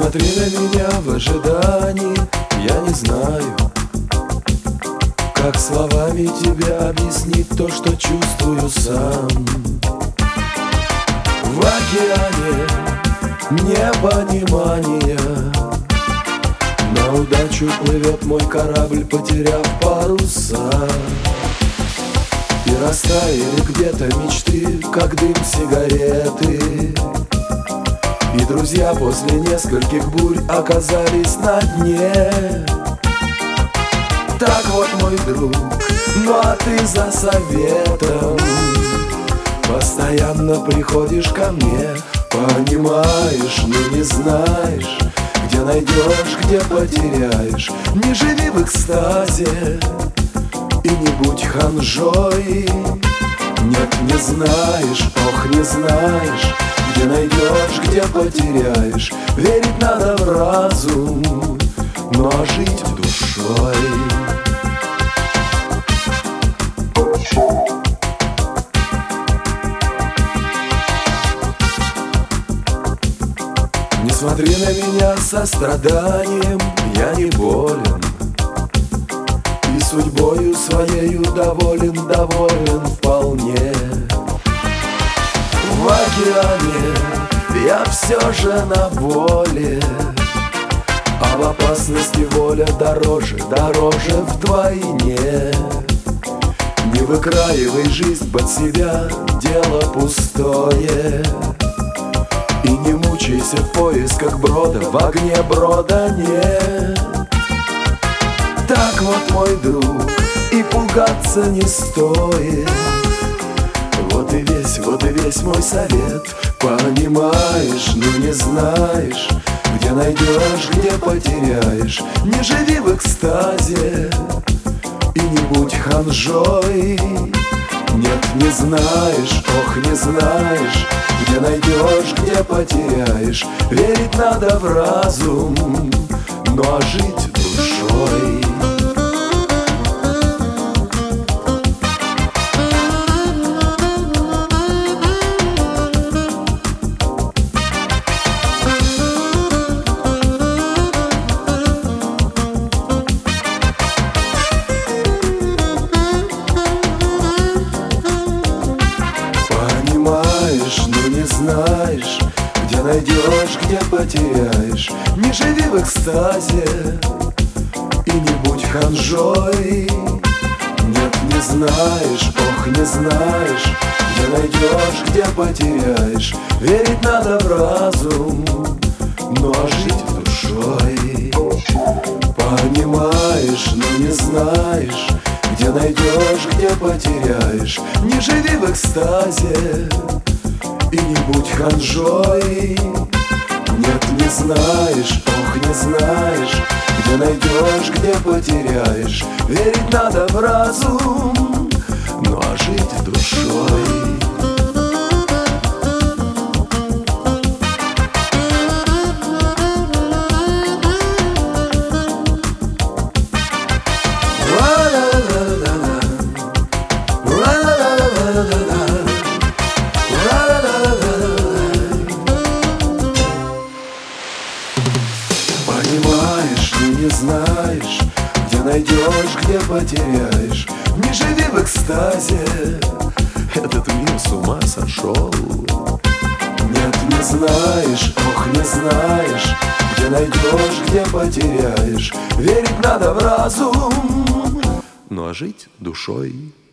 смотри на меня в ожидании, я не знаю, как словами тебе объяснить то, что чувствую сам. В океане непонимания на удачу плывет мой корабль, потеряв паруса. И растаяли где-то мечты, как дым сигареты. И друзья после нескольких бурь оказались на дне. Так вот, мой друг, ну а ты за советом постоянно приходишь ко мне. Понимаешь, но не знаешь, где найдешь, где потеряешь. Не живи в экстазе и не будь ханжой. Нет, не знаешь, ох, не знаешь, где найдешь, где потеряешь. Верить надо в разум, но жить душой. Не смотри на меня со страданием, я не болен. И судьбою своею доволен, доволен вполне. В океане я все же на воле, а в опасности воля дороже, дороже вдвойне. Не выкраивай жизнь под себя, дело пустое. И не мучайся в поисках брода, в огне брода нет. Так вот, мой друг, и пугаться не стоит. Вот и весь мой совет. Понимаешь, но не знаешь, где найдешь, где потеряешь. Не живи в экстазе и не будь ханжой. Нет, не знаешь, ох, не знаешь, где найдешь, где потеряешь. Верить надо в разум, ну а жить душой. Ну не знаешь, где найдешь, где потеряешь. Не живи в экстазе и не будь ханжой. Нет, не знаешь, ох, не знаешь, где найдешь, где потеряешь. Верить надо в разум, ну а жить душой. Понимаешь, но не знаешь, где найдешь, где потеряешь. Не живи в экстазе и не будь ханжой. Нет, не знаешь, ох, не знаешь, где найдешь, где потеряешь. Верить надо в разум, ну а жить душой. Понимаешь, но не знаешь, где найдешь, где потеряешь. Не живи в экстазе, этот мир с ума сошел. Нет, не знаешь, ох, не знаешь, где найдешь, где потеряешь. Верить надо в разум, ну а жить душой.